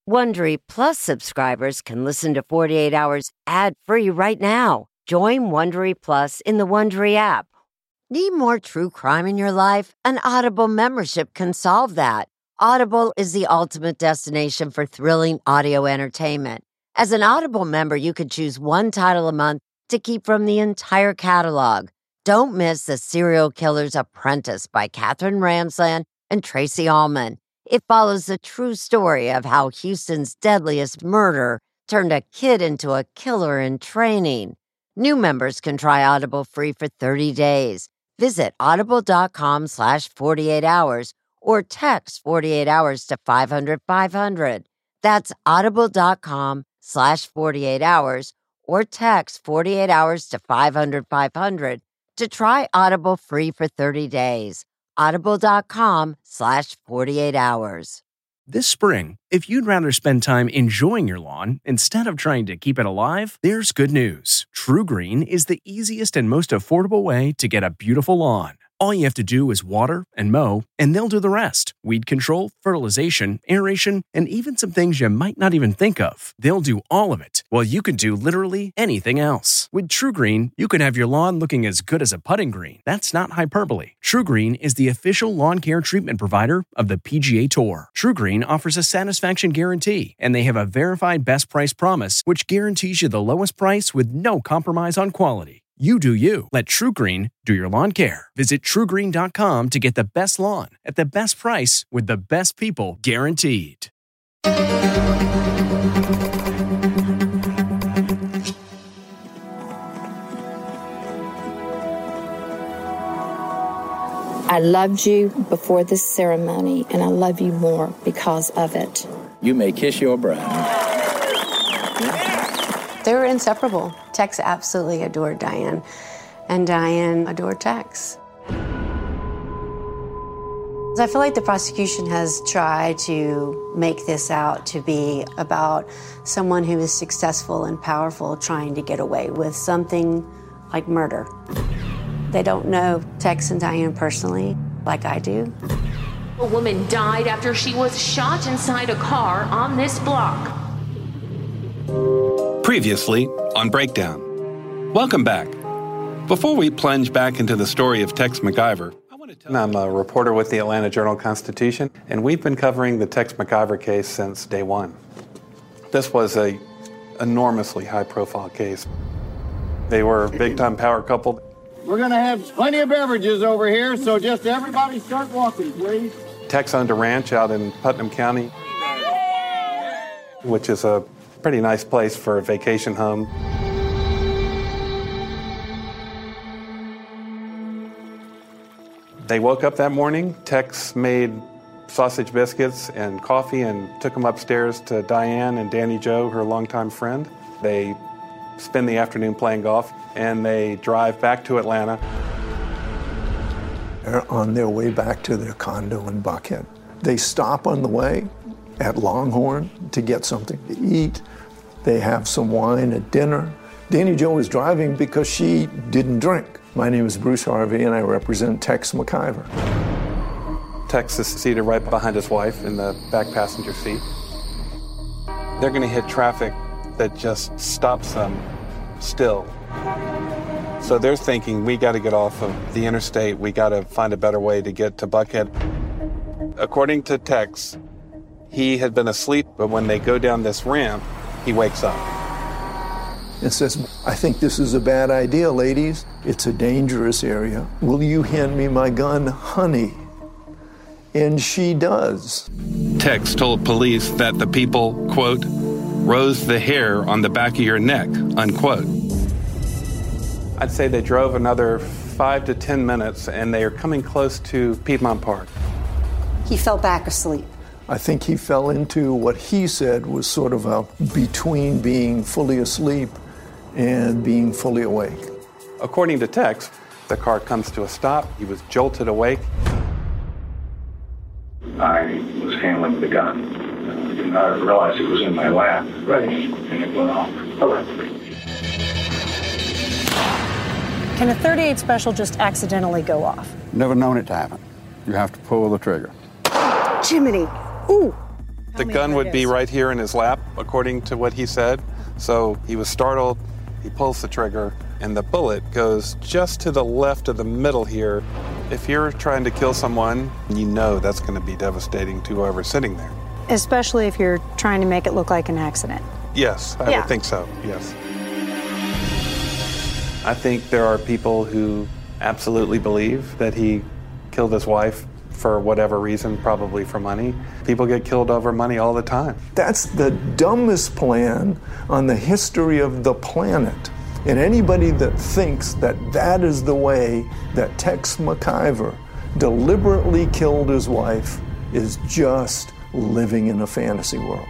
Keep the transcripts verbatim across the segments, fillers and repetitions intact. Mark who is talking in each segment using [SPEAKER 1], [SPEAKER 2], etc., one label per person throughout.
[SPEAKER 1] Wondery Plus subscribers can listen to forty-eight hours ad-free right now. Join Wondery Plus in the Wondery app. Need more true crime in your life? An Audible membership can solve that. Audible is the ultimate destination for thrilling audio entertainment. As an Audible member, you can choose one title a month to keep from the entire catalog. Don't miss The Serial Killer's Apprentice by Katherine Ramsland and Tracy Ullman. It follows the true story of how Houston's deadliest murder turned a kid into a killer in training. New members can try Audible free for thirty days. Visit audible.com slash 48 hours or text forty-eight hours to five hundred five hundred. That's audible.com slash 48 hours or text forty-eight hours to five hundred five hundred to try Audible free for thirty days. Audible.com slash 48 hours.
[SPEAKER 2] This spring, if you'd rather spend time enjoying your lawn instead of trying to keep it alive, there's good news. True Green is the easiest and most affordable way to get a beautiful lawn. All you have to do is water and mow, and they'll do the rest. Weed control, fertilization, aeration, and even some things you might not even think of. They'll do all of it, while you can do literally anything else. With True Green, you can have your lawn looking as good as a putting green. That's not hyperbole. True Green is the official lawn care treatment provider of the P G A Tour. True Green offers a satisfaction guarantee, and they have a verified best price promise, which guarantees you the lowest price with no compromise on quality. You do you. Let True Green do your lawn care. Visit true green dot com to get the best lawn at the best price with the best people guaranteed.
[SPEAKER 3] I loved you before this ceremony, and I love you more because of it.
[SPEAKER 4] You may kiss your bride.
[SPEAKER 5] They were inseparable. Tex absolutely adored Diane, and Diane adored Tex. I feel like the prosecution has tried to make this out to be about someone who is successful and powerful trying to get away with something like murder. They don't know Tex and Diane personally, like I do.
[SPEAKER 6] A woman died after she was shot inside a car on this block.
[SPEAKER 7] Previously on Breakdown. Welcome back. Before we plunge back into the story of Tex McIver, I want to tell I'm a reporter with the Atlanta Journal-Constitution, and we've been covering the Tex McIver case since day one. This was a enormously high-profile case. They were a big-time power couple.
[SPEAKER 8] We're going to have plenty of beverages over here, so just everybody start walking, please.
[SPEAKER 7] Tex owned a ranch out in Putnam County, which is a pretty nice place for a vacation home. They woke up that morning. Tex made sausage biscuits and coffee and took them upstairs to Diane and Danny Jo, her longtime friend. They spend the afternoon playing golf, and they drive back to Atlanta.
[SPEAKER 9] They're on their way back to their condo in Buckhead. They stop on the way at Longhorn to get something to eat. They have some wine at dinner. Danny Jo is driving because she didn't drink. My name is Bruce Harvey, and I represent Tex McIver.
[SPEAKER 7] Tex is seated right behind his wife in the back passenger seat. They're going to hit traffic that just stops them still. So they're thinking, we got to get off of the interstate. We got to find a better way to get to Buckhead. According to Tex, he had been asleep, but when they go down this ramp, he wakes up.
[SPEAKER 9] And says, I think this is a bad idea, ladies. It's a dangerous area. Will you hand me my gun, honey? And she does.
[SPEAKER 7] Tex told police that the people, quote, rose the hair on the back of your neck, unquote. I'd say they drove another five to ten minutes, and they are coming close to Piedmont Park.
[SPEAKER 5] He fell back asleep.
[SPEAKER 9] I think he fell into what he said was sort of a between being fully asleep and being fully awake.
[SPEAKER 7] According to Tex, the car comes to a stop. He was jolted awake.
[SPEAKER 10] I was handling the gun. And I realized it was in my lap. Right. And it went off. Okay.
[SPEAKER 11] Can a thirty-eight special just accidentally go off?
[SPEAKER 12] Never known it to happen. You have to pull the trigger.
[SPEAKER 11] Jiminy. Ooh.
[SPEAKER 7] The gun would be right here in his lap, according to what he said. So he was startled, he pulls the trigger, and the bullet goes just to the left of the middle here. If you're trying to kill someone, you know that's going to be devastating to whoever's sitting there.
[SPEAKER 11] Especially if you're trying to make it look like an accident.
[SPEAKER 7] Yes, I
[SPEAKER 11] yeah.
[SPEAKER 7] would think so, yes. I think there are people who absolutely believe that he killed his wife for whatever reason, probably for money. People get killed over money all the time.
[SPEAKER 9] That's the dumbest plan on the history of the planet. And anybody that thinks that that is the way that Tex McIver deliberately killed his wife is just living in a fantasy world.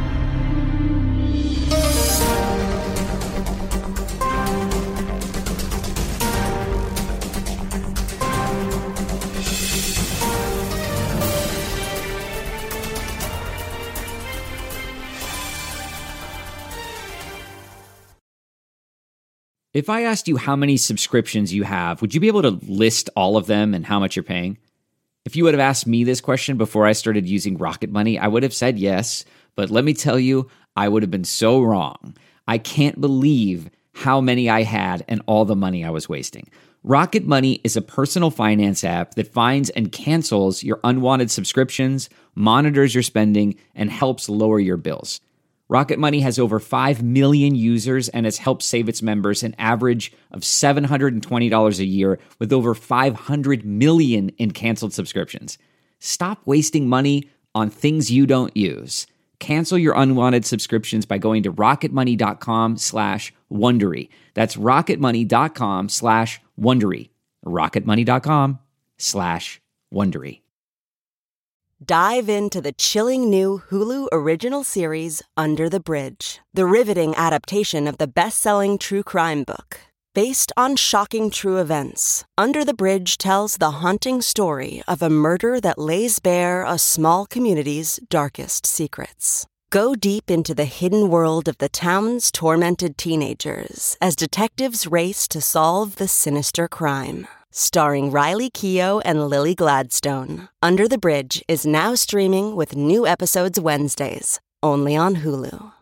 [SPEAKER 12] If I asked you how many subscriptions you have, would you be able to list all of them and how much you're paying? If you would have asked me this question before I started using Rocket Money, I would have said yes, but let me tell you, I would have been so wrong. I can't believe how many I had and all the money I was wasting. Rocket Money is a personal finance app that finds and cancels your unwanted subscriptions, monitors your spending, and helps lower your bills. Rocket Money has over five million users and has helped save its members an average of seven hundred twenty dollars a year with over five hundred million in canceled subscriptions. Stop wasting money on things you don't use. Cancel your unwanted subscriptions by going to rocketmoney.com slash Wondery. That's rocketmoney.com slash Wondery. rocketmoney.com slash Wondery.
[SPEAKER 13] Dive into the chilling new Hulu original series, Under the Bridge, the riveting adaptation of the best-selling true crime book. Based on shocking true events, Under the Bridge tells the haunting story of a murder that lays bare a small community's darkest secrets. Go deep into the hidden world of the town's tormented teenagers as detectives race to solve the sinister crime. Starring Riley Keough and Lily Gladstone, Under the Bridge is now streaming with new episodes Wednesdays, only on Hulu.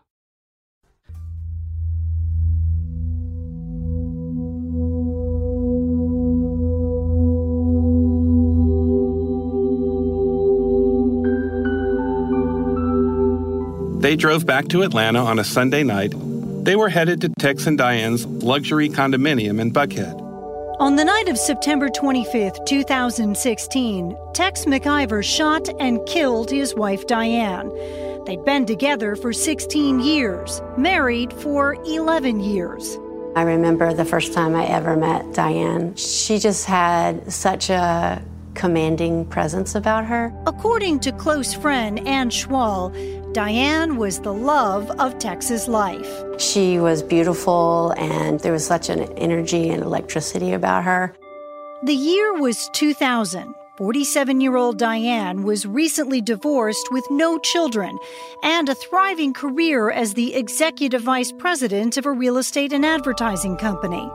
[SPEAKER 7] They drove back to Atlanta on a Sunday night. They were headed to Tex and Diane's luxury condominium in Buckhead.
[SPEAKER 11] On the night of September twenty-fifth, two thousand sixteen, Tex McIver shot and killed his wife Diane. They'd been together for sixteen years, married for eleven years.
[SPEAKER 5] I remember the first time I ever met Diane. She just had such a commanding presence about her.
[SPEAKER 11] According to close friend Ann Schwall, Diane was the love of Tex's life.
[SPEAKER 5] She was beautiful, and there was such an energy and electricity about her.
[SPEAKER 11] The year was two thousand. forty-seven-year-old Diane was recently divorced with no children and a thriving career as the executive vice president of a real estate and advertising company.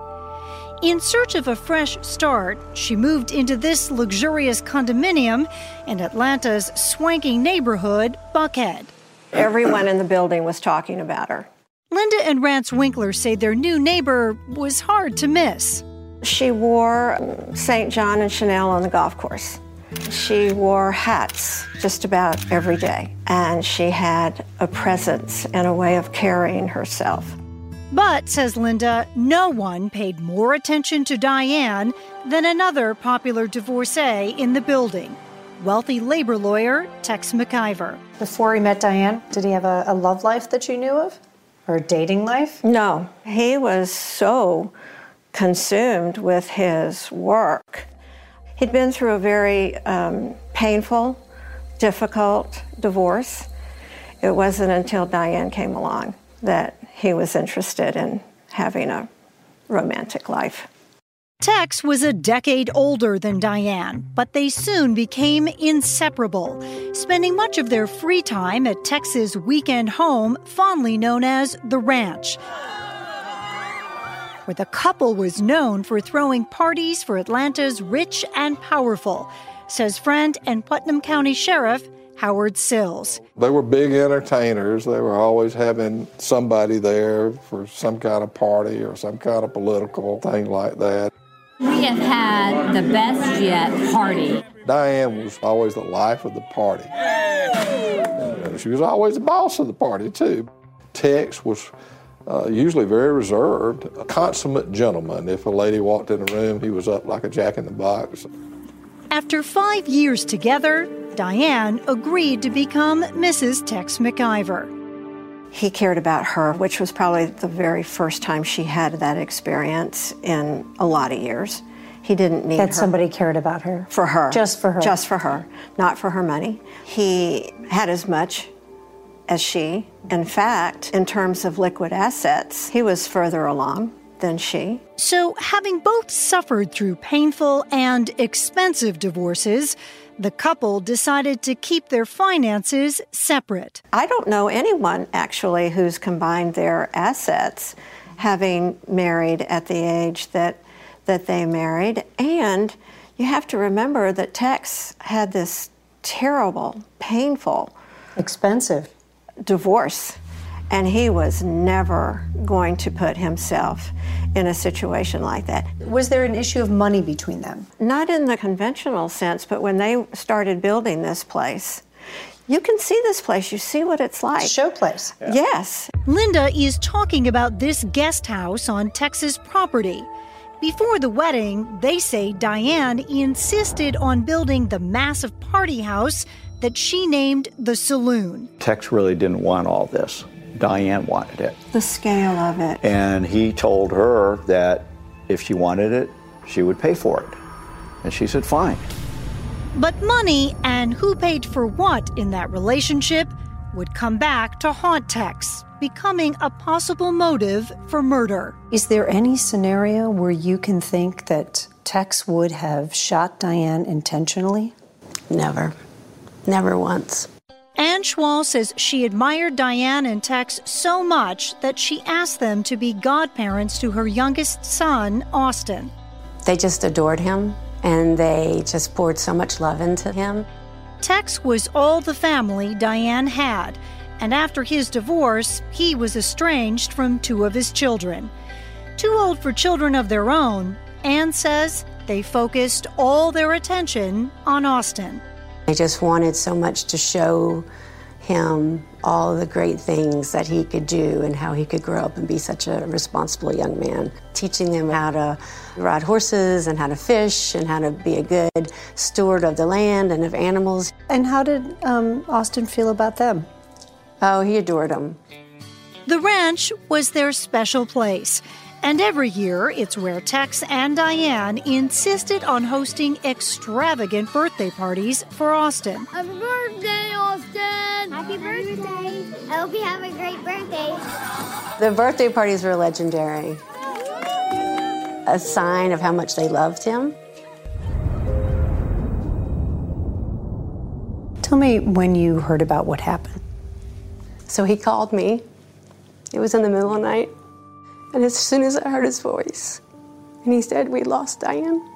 [SPEAKER 11] In search of a fresh start, she moved into this luxurious condominium in Atlanta's swanky neighborhood, Buckhead.
[SPEAKER 14] Everyone in the building was talking about her.
[SPEAKER 11] Linda and Rance Winkler say their new neighbor was hard to miss.
[SPEAKER 14] She wore Saint John and Chanel on the golf course. She wore hats just about every day, and she had a presence and a way of carrying herself.
[SPEAKER 11] But, says Linda, no one paid more attention to Diane than another popular divorcee in the building, wealthy labor lawyer Tex McIver. Before he met Diane, did he have a, a love life that you knew of? Or a dating life?
[SPEAKER 14] No. He was so consumed with his work. He'd been through a very um, painful, difficult divorce. It wasn't until Diane came along that he was interested in having a romantic life.
[SPEAKER 11] Tex was a decade older than Diane, but they soon became inseparable, spending much of their free time at Tex's weekend home, fondly known as the Ranch, where the couple was known for throwing parties for Atlanta's rich and powerful, says friend and Putnam County Sheriff Howard Sills.
[SPEAKER 15] They were big entertainers. They were always having somebody there for some kind of party or some kind of political thing like that.
[SPEAKER 16] We have had the best yet party.
[SPEAKER 15] Diane was always the life of the party. And she was always the boss of the party, too. Tex was uh, usually very reserved, a consummate gentleman. If a lady walked in the room, he was up like a jack-in-the-box.
[SPEAKER 11] After five years together, Diane agreed to become Missus Tex McIver.
[SPEAKER 14] He cared about her, which was probably the very first time she had that experience in a lot of years. He didn't need her.
[SPEAKER 17] That somebody cared about her?
[SPEAKER 14] For her.
[SPEAKER 17] Just for her?
[SPEAKER 14] Just for her, not for her money. He had as much as she. In fact, in terms of liquid assets, he was further along than she.
[SPEAKER 11] So, having both suffered through painful and expensive divorces, the couple decided to keep their finances separate.
[SPEAKER 14] I don't know anyone, actually, who's combined their assets, having married at the age that that they married. And you have to remember that Tex had this terrible, painful,
[SPEAKER 17] expensive
[SPEAKER 14] divorce. And he was never going to put himself in a situation like that.
[SPEAKER 17] Was there an issue of money between them?
[SPEAKER 14] Not in the conventional sense, but when they started building this place, you can see this place. You see what it's like.
[SPEAKER 17] Show place.
[SPEAKER 14] Yeah. Yes.
[SPEAKER 11] Linda is talking about this guest house on Tex's property. Before the wedding, they say Diane insisted on building the massive party house that she named the Saloon.
[SPEAKER 18] Tex really didn't want all this. Diane wanted it.
[SPEAKER 14] The scale of it.
[SPEAKER 18] And he told her that if she wanted it, she would pay for it. And she said, fine.
[SPEAKER 11] But money and who paid for what in that relationship would come back to haunt Tex, becoming a possible motive for murder.
[SPEAKER 17] Is there any scenario where you can think that Tex would have shot Diane intentionally?
[SPEAKER 5] Never. Never once.
[SPEAKER 11] Ann Schwal says she admired Diane and Tex so much that she asked them to be godparents to her youngest son, Austin.
[SPEAKER 5] They just adored him, and they just poured so much love into him.
[SPEAKER 11] Tex was all the family Diane had, and after his divorce, he was estranged from two of his children. Too old for children of their own, Ann says they focused all their attention on Austin.
[SPEAKER 5] I just wanted so much to show him all the great things that he could do and how he could grow up and be such a responsible young man. Teaching them how to ride horses and how to fish and how to be a good steward of the land and of animals.
[SPEAKER 17] And how did um, Austin feel about them?
[SPEAKER 5] Oh, he adored them.
[SPEAKER 11] The ranch was their special place. And every year, it's where Tex and Diane insisted on hosting extravagant birthday parties for Austin.
[SPEAKER 19] Happy birthday, Austin! Happy birthday! I hope you have a great birthday.
[SPEAKER 5] The birthday parties were legendary. A sign of how much they loved him.
[SPEAKER 17] Tell me when you heard about what happened.
[SPEAKER 5] So he called me. It was in the middle of the night. And as soon as I heard his voice, and he said, we lost Diane.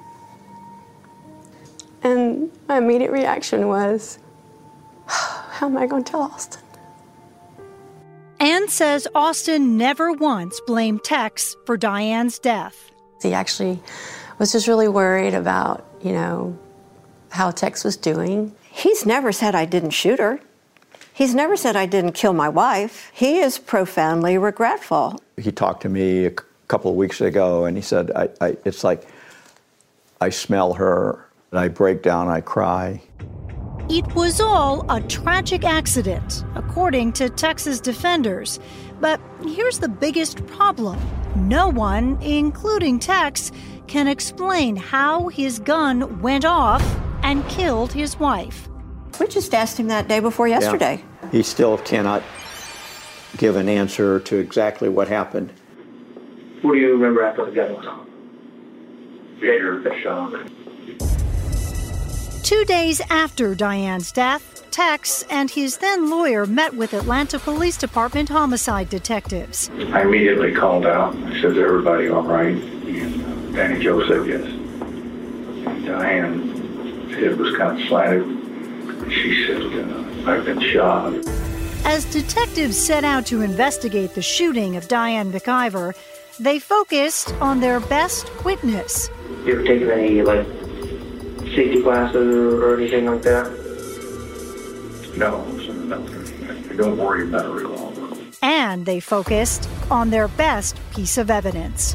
[SPEAKER 5] And my immediate reaction was, how am I going to tell Austin?
[SPEAKER 11] Ann says Austin never once blamed Tex for Diane's death.
[SPEAKER 5] He actually was just really worried about, you know, how Tex was doing.
[SPEAKER 14] He's never said I didn't shoot her. He's never said I didn't kill my wife. He is profoundly regretful.
[SPEAKER 18] He talked to me a couple of weeks ago, and he said, I, I, it's like I smell her, and I break down, I cry.
[SPEAKER 11] It was all a tragic accident, according to Tex's defenders. But here's the biggest problem. No one, including Tex, can explain how his gun went off and killed his wife.
[SPEAKER 14] We just asked him that day before yesterday.
[SPEAKER 18] Yeah. He still cannot give an answer to exactly what happened.
[SPEAKER 10] What do you remember after the gun was off? Fear, the shock.
[SPEAKER 11] Two days after Diane's death, Tex and his then lawyer met with Atlanta Police Department homicide detectives.
[SPEAKER 10] I immediately called out. I said, is everybody all right? And uh, Danny Joe said yes. And Diane's head was kind of slanted. She said, uh, I've been shot.
[SPEAKER 11] As detectives set out to investigate the shooting of Diane McIver, they focused on their best witness.
[SPEAKER 20] You ever taken any, like, safety classes or anything like that?
[SPEAKER 10] No, no. Don't worry about a revolver.
[SPEAKER 11] And they focused on their best piece of evidence.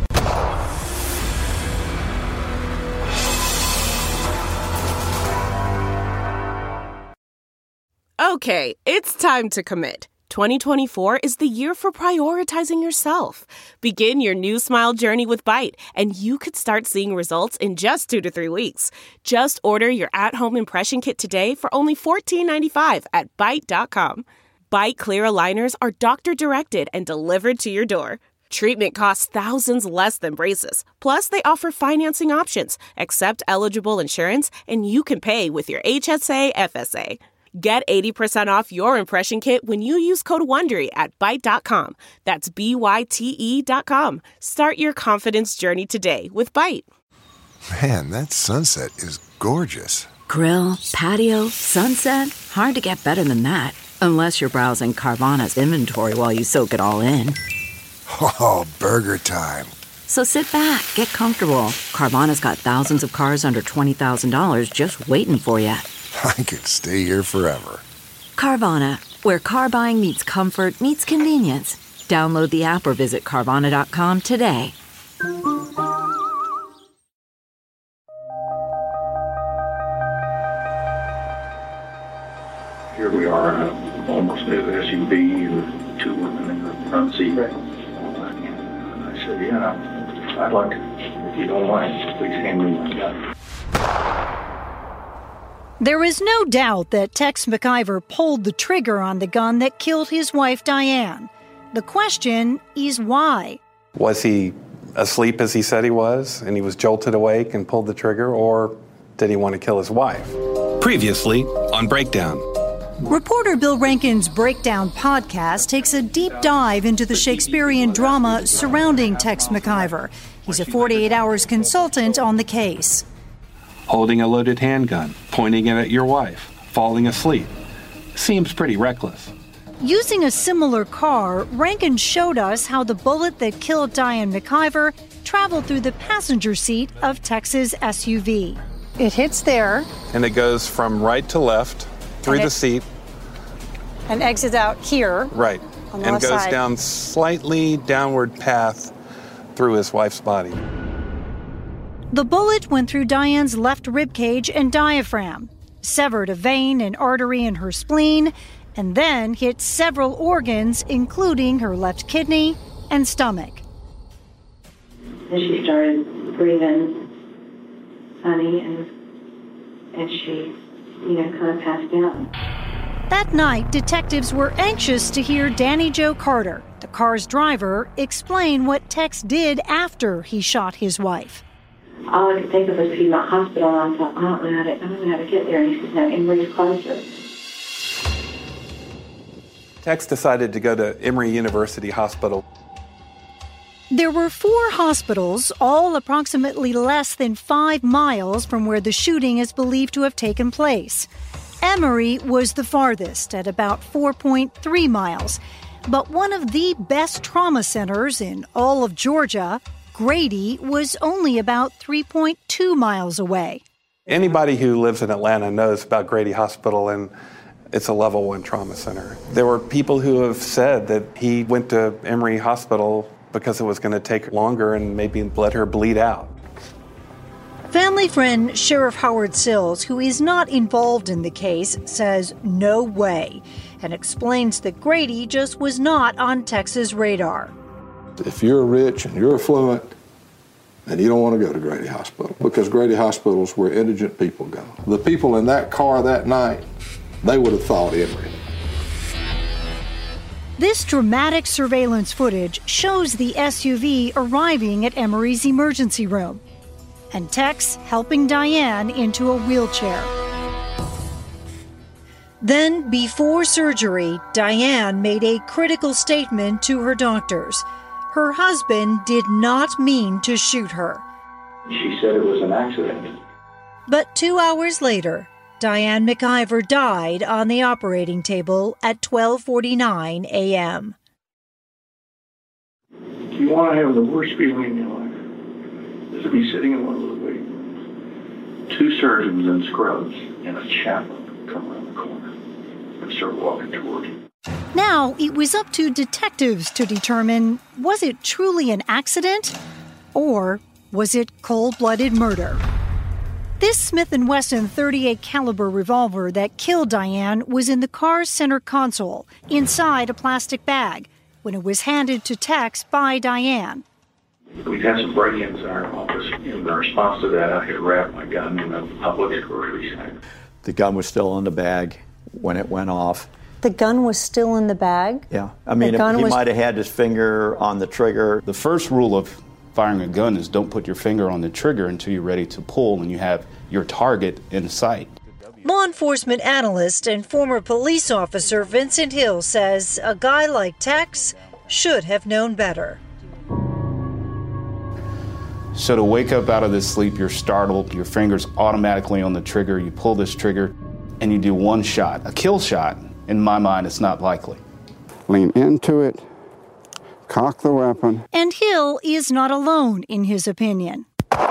[SPEAKER 21] Okay, it's time to commit. twenty twenty-four is the year for prioritizing yourself. Begin your new smile journey with Byte, and you could start seeing results in just two to three weeks. Just order your at-home impression kit today for only fourteen ninety-five at byte dot com. Byte Clear aligners are doctor-directed and delivered to your door. Treatment costs thousands less than braces. Plus, they offer financing options, accept eligible insurance, and you can pay with your H S A F S A. Get eighty percent off your impression kit when you use code WONDERY at byte dot com. That's B Y T E dot com. Start your confidence journey today with Byte.
[SPEAKER 22] Man, that sunset is gorgeous.
[SPEAKER 23] Grill, patio, sunset. Hard to get better than that. Unless you're browsing Carvana's inventory while you soak it all in.
[SPEAKER 22] Oh, burger time.
[SPEAKER 23] So sit back, get comfortable. Carvana's got thousands of cars under twenty thousand dollars just waiting for you.
[SPEAKER 22] I could stay here forever.
[SPEAKER 23] Carvana, where car buying meets comfort, meets convenience. Download the app or visit Carvana dot com today.
[SPEAKER 10] Here we are in an almost new S U V with two women in the front seat. Right. And I said, yeah, I'd like to, if you don't mind, please hand me my gun.
[SPEAKER 11] There is no doubt that Tex McIver pulled the trigger on the gun that killed his wife, Diane. The question is why.
[SPEAKER 7] Was he asleep as he said he was, and he was jolted awake and pulled the trigger, or did he want to kill his wife?
[SPEAKER 2] Previously on Breakdown.
[SPEAKER 11] Reporter Bill Rankin's Breakdown podcast takes a deep dive into the Shakespearean drama surrounding Tex McIver. He's a forty-eight hours consultant on the case.
[SPEAKER 7] Holding a loaded handgun, pointing it at your wife, falling asleep. Seems pretty reckless.
[SPEAKER 11] Using a similar car, Rankin showed us how the bullet that killed Diane McIver traveled through the passenger seat of Tex's S U V. It hits there.
[SPEAKER 7] And it goes from right to left through the seat.
[SPEAKER 11] And exits out here.
[SPEAKER 7] Right.
[SPEAKER 11] On the
[SPEAKER 7] and
[SPEAKER 11] left
[SPEAKER 7] goes
[SPEAKER 11] side.
[SPEAKER 7] down slightly downward path through his wife's body.
[SPEAKER 11] The bullet went through Diane's left ribcage and diaphragm, severed a vein and artery in her spleen, and then hit several organs, including her left kidney and stomach.
[SPEAKER 24] And she started breathing funny, and and she, you know, kind of passed out.
[SPEAKER 11] That night, detectives were anxious to hear Danny Joe Carter, the car's driver, explain what Tex did after he shot his wife.
[SPEAKER 24] All I could think of was Piedmont Hospital, and I thought, I don't know how to, I don't know how to get there. And he said, no, Emory's closer.
[SPEAKER 7] Tex decided to go to Emory University Hospital.
[SPEAKER 11] There were four hospitals, all approximately less than five miles from where the shooting is believed to have taken place. Emory was the farthest, at about four point three miles. But one of the best trauma centers in all of Georgia, Grady, was only about three point two miles away.
[SPEAKER 7] Anybody who lives in Atlanta knows about Grady Hospital, and it's a level one trauma center. There were people who have said that he went to Emory Hospital because it was going to take longer and maybe let her bleed out.
[SPEAKER 11] Family friend Sheriff Howard Sills, who is not involved in the case, says no way, and explains that Grady just was not on Tex's radar.
[SPEAKER 15] If you're rich and you're affluent, then you don't want to go to Grady Hospital, because Grady Hospital is where indigent people go. The people in that car that night, they would have thought Emory.
[SPEAKER 11] This dramatic surveillance footage shows the S U V arriving at Emory's emergency room, and Tex helping Diane into a wheelchair. Then, before surgery, Diane made a critical statement to her doctors. Her husband did not mean to shoot her.
[SPEAKER 10] She said it was an accident.
[SPEAKER 11] But two hours later, Diane McIver died on the operating table at twelve forty-nine a.m.
[SPEAKER 10] You want to have the worst feeling in your life is to be sitting in one of those waiting rooms. Two surgeons in scrubs and a chaplain come around the corner and start walking toward you.
[SPEAKER 11] Now, it was up to detectives to determine, was it truly an accident or was it cold-blooded murder? This Smith and Wesson thirty-eight caliber revolver that killed Diane was in the car's center console, inside a plastic bag, when it was handed to Tex by Diane.
[SPEAKER 10] We've had some break-ins in our office. In response to that, I had wrapped my gun in a Publix grocery sack.
[SPEAKER 18] The gun was still in the bag when it went off.
[SPEAKER 17] The gun was still in the bag?
[SPEAKER 18] Yeah. I mean,
[SPEAKER 17] The gun
[SPEAKER 18] he
[SPEAKER 17] was-
[SPEAKER 18] might have had his finger on the trigger.
[SPEAKER 1] The first rule of firing a gun is don't put your finger on the trigger until you're ready to pull and you have your target in sight.
[SPEAKER 11] Law enforcement analyst and former police officer Vincent Hill says a guy like Tex should have known better.
[SPEAKER 1] So to wake up out of this sleep, you're startled, your finger's automatically on the trigger, you pull this trigger, and you do one shot. A kill shot, in my mind, it's not likely.
[SPEAKER 3] Lean into it, cock the weapon.
[SPEAKER 11] And Hill is not alone in his opinion.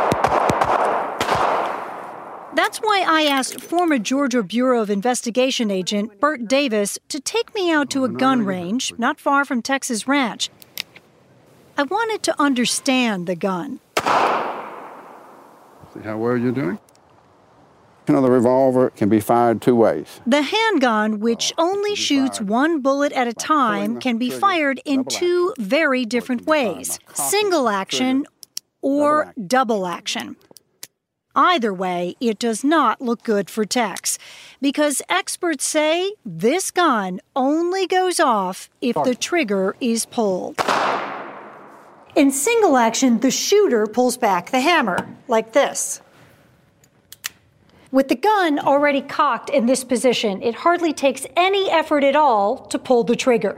[SPEAKER 11] That's why I asked former Georgia Bureau of Investigation agent Bert Davis to take me out to a gun range not far from Tex's ranch. I wanted to understand the gun.
[SPEAKER 3] See how well you're doing? You know, the revolver can be fired two ways.
[SPEAKER 11] The handgun, which only shoots one bullet at a time, can be fired in two very different ways, single action or double action. Either way, it does not look good for Tex, because experts say this gun only goes off if the trigger is pulled. In single action, the shooter pulls back the hammer, like this. With the gun already cocked in this position, it hardly takes any effort at all to pull the trigger.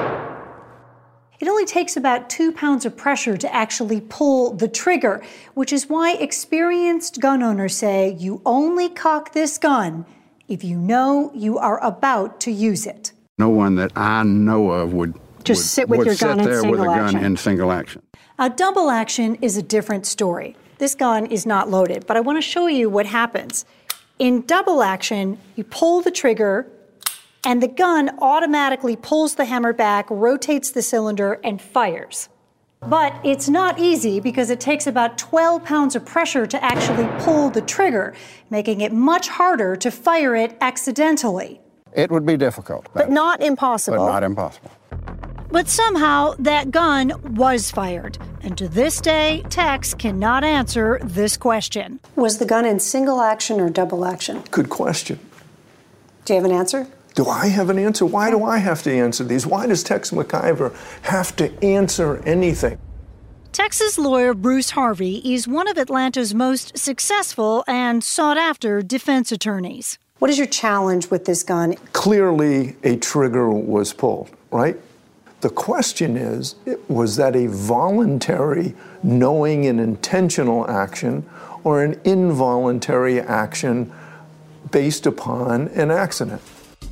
[SPEAKER 11] It only takes about two pounds of pressure to actually pull the trigger, which is why experienced gun owners say you only cock this gun if you know you are about to use it.
[SPEAKER 3] No one that I know of would
[SPEAKER 11] Just
[SPEAKER 3] would,
[SPEAKER 11] sit with
[SPEAKER 3] would
[SPEAKER 11] your
[SPEAKER 3] sit
[SPEAKER 11] gun in
[SPEAKER 3] there with a
[SPEAKER 11] single
[SPEAKER 3] gun
[SPEAKER 11] action.
[SPEAKER 3] in single action.
[SPEAKER 11] A double action is a different story. This gun is not loaded, but I want to show you what happens. In double action, you pull the trigger, and the gun automatically pulls the hammer back, rotates the cylinder, and fires. But it's not easy because it takes about twelve pounds of pressure to actually pull the trigger, making it much harder to fire it accidentally.
[SPEAKER 3] It would be difficult.
[SPEAKER 11] But not impossible.
[SPEAKER 3] But not impossible.
[SPEAKER 11] But somehow that gun was fired. And to this day, Tex cannot answer this question.
[SPEAKER 17] Was the gun in single action or double action?
[SPEAKER 9] Good question.
[SPEAKER 17] Do you have an answer?
[SPEAKER 9] Do I have an answer? Why do I have to answer these? Why does Tex McIver have to answer anything?
[SPEAKER 11] Texas lawyer Bruce Harvey is one of Atlanta's most successful and sought-after defense attorneys.
[SPEAKER 17] What is your challenge with this gun?
[SPEAKER 9] Clearly, a trigger was pulled, right? The question is, was that a voluntary, knowing and intentional action or an involuntary action based upon an accident?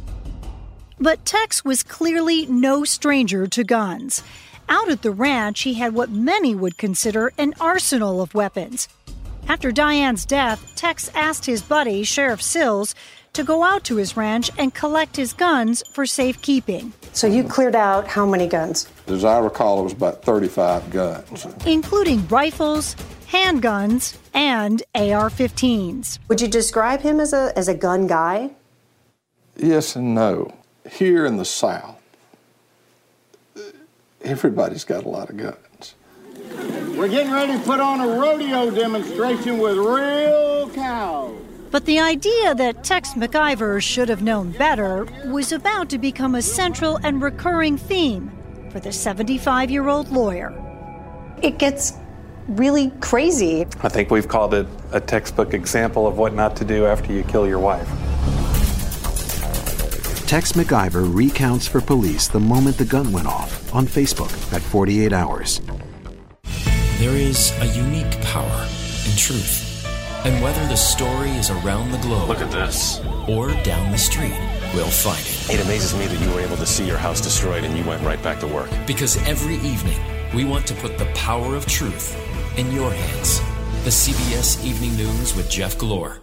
[SPEAKER 11] But Tex was clearly no stranger to guns. Out at the ranch, he had what many would consider an arsenal of weapons. After Diane's death, Tex asked his buddy, Sheriff Sills, to go out to his ranch and collect his guns for safekeeping.
[SPEAKER 17] So you cleared out how many guns?
[SPEAKER 15] As I recall, it was about thirty-five guns.
[SPEAKER 11] Including rifles, handguns, and A R fifteens.
[SPEAKER 17] Would you describe him as a, as a gun guy?
[SPEAKER 15] Yes and no. Here in the South, everybody's got a lot of guns.
[SPEAKER 8] We're getting ready to put on a rodeo demonstration with real cows.
[SPEAKER 11] But the idea that Tex McIver should have known better was about to become a central and recurring theme for the seventy-five-year-old lawyer.
[SPEAKER 17] It gets really crazy.
[SPEAKER 7] I think we've called it a textbook example of what not to do after you kill your wife.
[SPEAKER 4] Tex McIver recounts for police the moment the gun went off on Facebook at forty-eight hours.
[SPEAKER 6] There is a unique power in truth. And whether the story is around the globe,
[SPEAKER 12] look at this,
[SPEAKER 6] or down the street, we'll find it.
[SPEAKER 12] It amazes me that you were able to see your house destroyed and you went right back to work.
[SPEAKER 6] Because every evening, we want to put the power of truth in your hands. The C B S Evening News with Jeff Glor.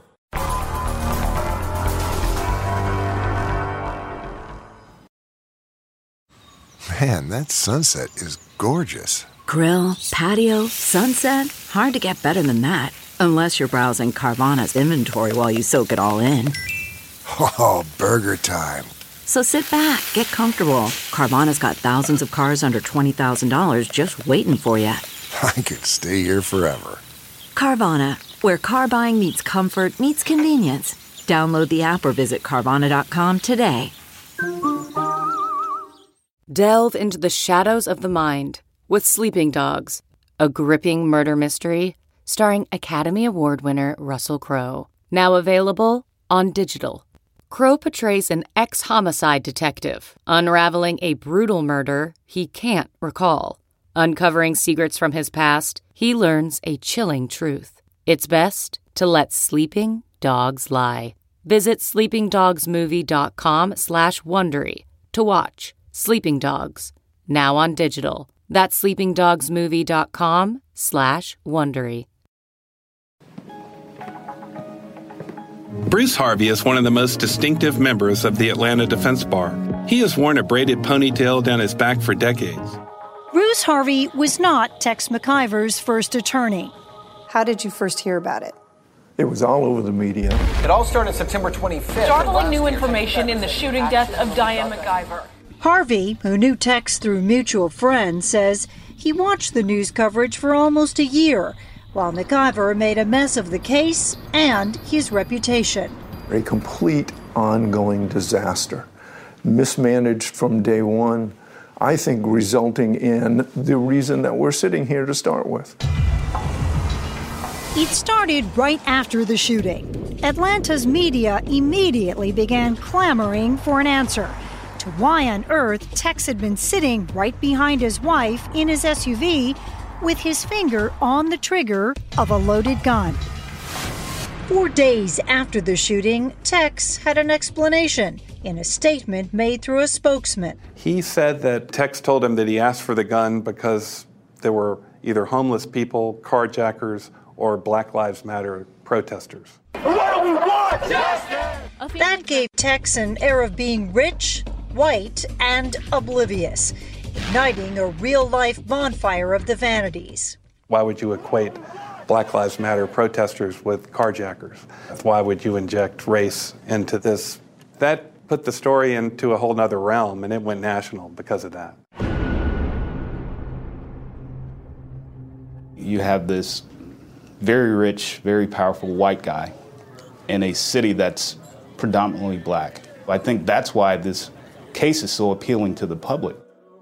[SPEAKER 22] Man, that sunset is gorgeous.
[SPEAKER 23] Grill, patio, sunset. Hard to get better than that. Unless you're browsing Carvana's inventory while you soak it all in.
[SPEAKER 22] Oh, burger time.
[SPEAKER 23] So sit back, get comfortable. Carvana's got thousands of cars under twenty thousand dollars just waiting for you.
[SPEAKER 22] I could stay here forever.
[SPEAKER 23] Carvana, where car buying meets comfort, meets convenience. Download the app or visit Carvana dot com today.
[SPEAKER 13] Delve into the shadows of the mind with Sleeping Dogs, a gripping murder mystery starring Academy Award winner Russell Crowe. Now available on digital. Crowe portrays an ex-homicide detective, unraveling a brutal murder he can't recall. Uncovering secrets from his past, he learns a chilling truth. It's best to let sleeping dogs lie. Visit sleeping dogs movie dot com slash Wondery to watch Sleeping Dogs, now on digital. That's sleeping dogs movie dot com slash Wondery.
[SPEAKER 7] Bruce Harvey is one of the most distinctive members of the Atlanta Defense Bar. He has worn a braided ponytail down his back for decades.
[SPEAKER 11] Bruce Harvey was not Tex McIver's first attorney.
[SPEAKER 17] How did you first hear about it?
[SPEAKER 9] It was all over the media.
[SPEAKER 16] It all started September twenty-fifth.
[SPEAKER 25] Startling new information in the shooting death of Diane McIver.
[SPEAKER 11] Harvey, who knew Tex through mutual friends, says he watched the news coverage for almost a year, while McIver made a mess of the case and his reputation.
[SPEAKER 9] A complete ongoing disaster, mismanaged from day one, I think resulting in the reason that we're sitting here to start with.
[SPEAKER 11] It started right after the shooting. Atlanta's media immediately began clamoring for an answer to why on earth Tex had been sitting right behind his wife in his S U V with his finger on the trigger of a loaded gun. Four days after the shooting, Tex had an explanation in a statement made through a spokesman.
[SPEAKER 7] He said that Tex told him that he asked for the gun because there were either homeless people, carjackers, or Black Lives Matter protesters.
[SPEAKER 11] What do we want? Justice! That gave Tex an air of being rich, white, and oblivious, igniting a real-life bonfire of the vanities.
[SPEAKER 7] Why would you equate Black Lives Matter protesters with carjackers? Why would you inject race into this? That put the story into a whole nother realm, and it went national because of that.
[SPEAKER 1] You have this very rich, very powerful white guy in a city that's predominantly black. I think that's why this case is so appealing to the public.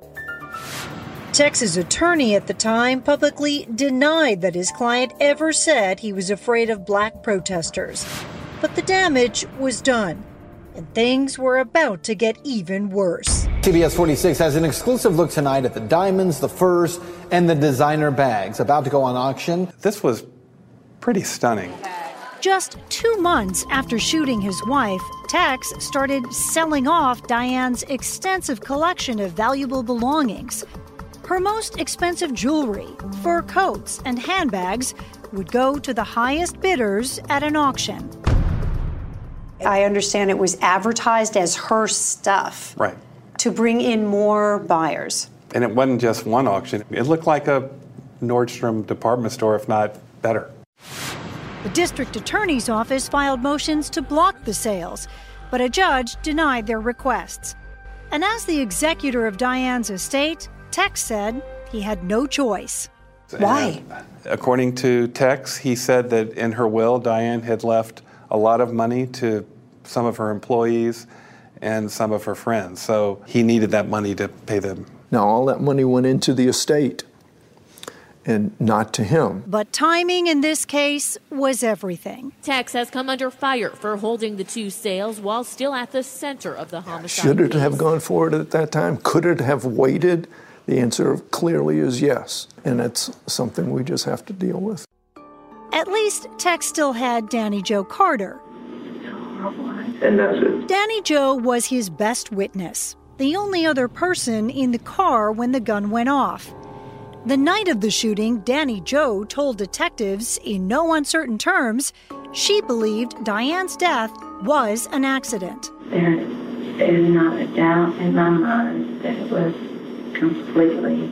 [SPEAKER 11] Tex's attorney at the time publicly denied that his client ever said he was afraid of black protesters. But the damage was done, and things were about to get even worse.
[SPEAKER 16] C B S forty-six has an exclusive look tonight at the diamonds, the furs, and the designer bags about to go on auction.
[SPEAKER 7] This was pretty stunning.
[SPEAKER 11] Just two months after shooting his wife, Tex started selling off Diane's extensive collection of valuable belongings. Her most expensive jewelry, fur coats, and handbags would go to the highest bidders at an auction.
[SPEAKER 5] I understand it was advertised as her stuff.
[SPEAKER 7] Right.
[SPEAKER 5] To bring in more buyers.
[SPEAKER 7] And it wasn't just one auction. It looked like a Nordstrom department store, if not better.
[SPEAKER 11] The district attorney's office filed motions to block the sales, but a judge denied their requests. And as the executor of Diane's estate, Tex said he had no choice.
[SPEAKER 5] Why?
[SPEAKER 7] And according to Tex, he said that in her will, Diane had left a lot of money to some of her employees and some of her friends. So he needed that money to pay them.
[SPEAKER 9] Now, all that money went into the estate and not to him.
[SPEAKER 11] But timing in this case was everything.
[SPEAKER 26] Tex has come under fire for holding the two sales while still at the center of the homicide.
[SPEAKER 9] Should it
[SPEAKER 26] case.
[SPEAKER 9] have gone forward at that time? Could it have waited? The answer clearly is yes, and it's something we just have to deal with.
[SPEAKER 11] At least Tex still had Danny Joe Carter.
[SPEAKER 10] And that's it.
[SPEAKER 11] Danny Joe was his best witness, the only other person in the car when the gun went off. The night of the shooting, Danny Joe told detectives in no uncertain terms she believed Diane's death was an accident.
[SPEAKER 2] There is not a doubt in my mind that it was completely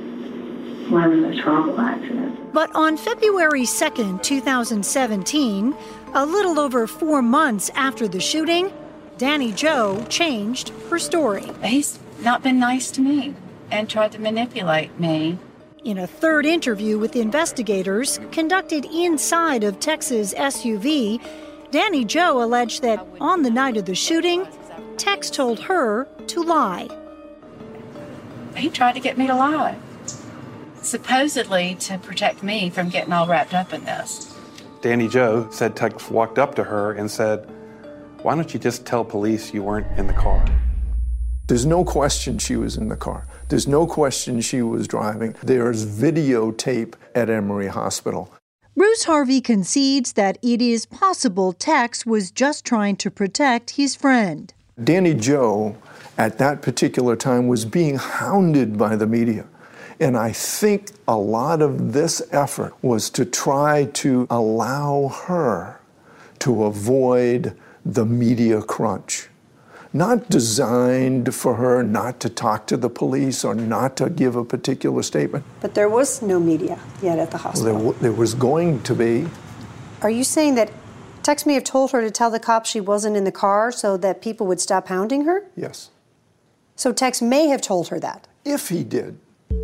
[SPEAKER 2] one of those horrible accidents.
[SPEAKER 11] But on February second, twenty seventeen, a little over four months after the shooting, Danny Joe changed her story.
[SPEAKER 2] He's not been nice to me and tried to manipulate me.
[SPEAKER 11] In a third interview with investigators conducted inside of Tex's S U V, Danny Joe alleged that on the night of the shooting, Tex told her to lie.
[SPEAKER 2] He tried to get me to lie, supposedly to protect me from getting all wrapped up in this.
[SPEAKER 7] Danny Joe said Tex walked up to her and said, "Why don't you just tell police you weren't in the car?"
[SPEAKER 9] There's no question she was in the car. There's no question she was driving. There's videotape at Emory Hospital.
[SPEAKER 11] Bruce Harvey concedes that it is possible Tex was just trying to protect his friend.
[SPEAKER 9] Danny Joe, at that particular time, was being hounded by the media. And I think a lot of this effort was to try to allow her to avoid the media crunch. Not designed for her not to talk to the police or not to give a particular statement.
[SPEAKER 17] But there was no media yet at the hospital.
[SPEAKER 9] Well, there, there was going to be.
[SPEAKER 17] Are you saying that Tex may have told her to tell the cops she wasn't in the car so that people would stop hounding her?
[SPEAKER 9] Yes.
[SPEAKER 17] So Tex may have told her that?
[SPEAKER 9] If he did.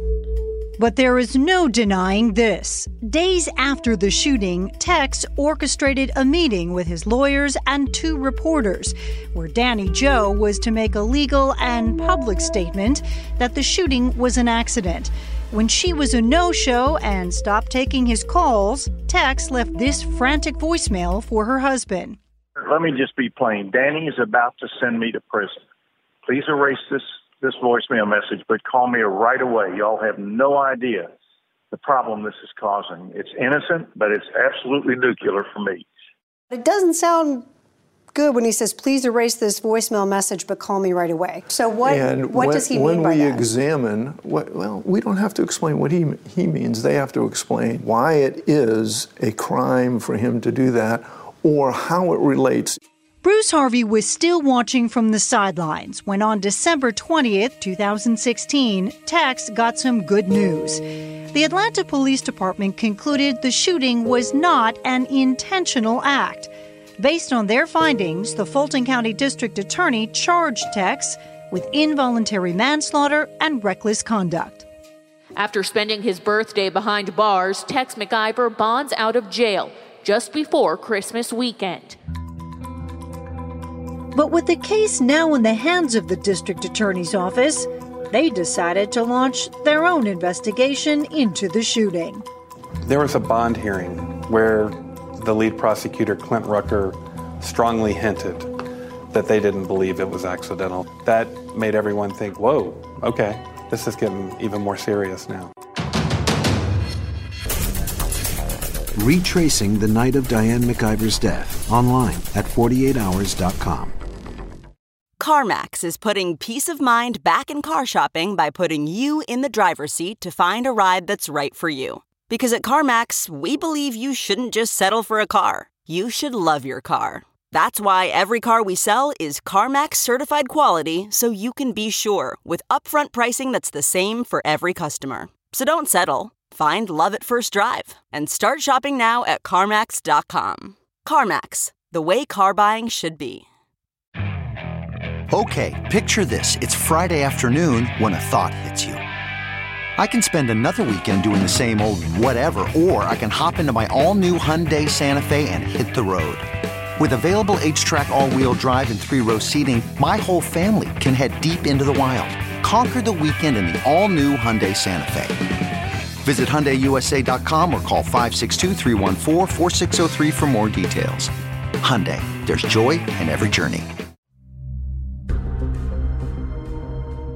[SPEAKER 11] But there is no denying this. Days after the shooting, Tex orchestrated a meeting with his lawyers and two reporters, where Danny Joe was to make a legal and public statement that the shooting was an accident. When she was a no-show and stopped taking his calls, Tex left this frantic voicemail for her husband.
[SPEAKER 14] Let me just be plain. Danny is about to send me to prison. Please erase this this voicemail message, but call me right away. Y'all have no idea the problem this is causing. It's innocent, but it's absolutely nuclear for me.
[SPEAKER 17] It doesn't sound good when he says, please erase this voicemail message, but call me right away. So what,
[SPEAKER 9] and
[SPEAKER 17] what
[SPEAKER 9] when,
[SPEAKER 17] does he mean by that?
[SPEAKER 9] When we examine, what, well, we don't have to explain what he, he means. They have to explain why it is a crime for him to do that or how it relates.
[SPEAKER 11] Bruce Harvey was still watching from the sidelines when on December twentieth, twenty sixteen, Tex got some good news. The Atlanta Police Department concluded the shooting was not an intentional act. Based on their findings, the Fulton County District Attorney charged Tex with involuntary manslaughter and reckless conduct.
[SPEAKER 26] After spending his birthday behind bars, Tex McIver bonds out of jail just before Christmas weekend.
[SPEAKER 11] But with the case now in the hands of the district attorney's office, they decided to launch their own investigation into the shooting.
[SPEAKER 7] There was a bond hearing where the lead prosecutor, Clint Rucker, strongly hinted that they didn't believe it was accidental. That made everyone think, whoa, okay, this is getting even more serious now.
[SPEAKER 4] Retracing the night of Diane McIver's death online at forty-eight hours dot com.
[SPEAKER 19] CarMax is putting peace of mind back in car shopping by putting you in the driver's seat to find a ride that's right for you. Because at CarMax, we believe you shouldn't just settle for a car. You should love your car. That's why every car we sell is CarMax certified quality, so you can be sure with upfront pricing that's the same for every customer. So don't settle. Find love at first drive and start shopping now at CarMax dot com. CarMax, the way car buying should be.
[SPEAKER 20] Okay, picture this. It's Friday afternoon when a thought hits you. I can spend another weekend doing the same old whatever, or I can hop into my all-new Hyundai Santa Fe and hit the road. With available H-Track all-wheel drive and three-row seating, my whole family can head deep into the wild. Conquer the weekend in the all-new Hyundai Santa Fe. Visit Hyundai U S A dot com or call five six two, three one four, four six zero three for more details. Hyundai, there's joy in every journey.
[SPEAKER 11] A little